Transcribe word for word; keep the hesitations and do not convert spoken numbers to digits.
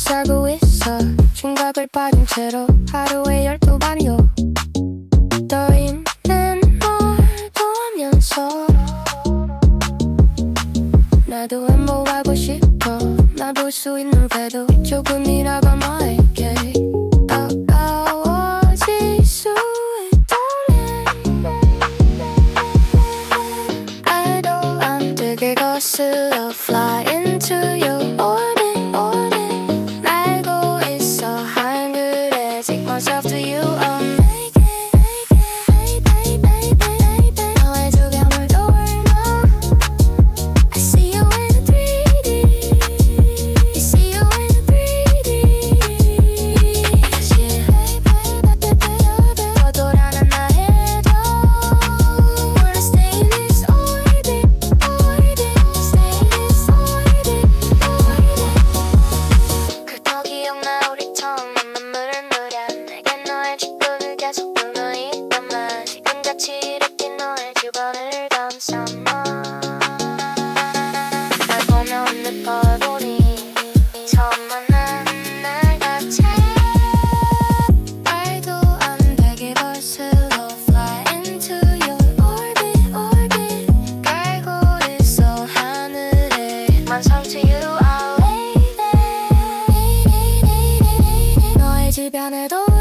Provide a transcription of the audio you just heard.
살고 있어. 중갑을 빠진 채로 하루에 열두 번이요. 떠 있는 널 보면서 나도 행복하고 싶어. 나 볼 수 있는 배도 조금이라도 너에게 가까워질 수 있다면 I don't want to get 거슬러 fly into your orbit, orbit. 날고 있어 하늘에 take myself to you. I'm 너의 두 뺨을 떠올려. I see you in three D. I see you in three D. 거절하는 나 해도 wanna stay in this orbit, orbit. Stay in this orbit, orbit. 그저 기억나 우리 처음 만난 물을 누려. 내게 너의 직구를 계속 불러있단말. 지금같이 이렇게 너의 주변을 감싸나. 날 보며 웃는 걸 보니 처음 만난 날 같아. 말도 안 되게 거슬러 fly into your orbit, orbit. 깔고 있어 하늘에 완성 to you, oh baby. 너의 주변에도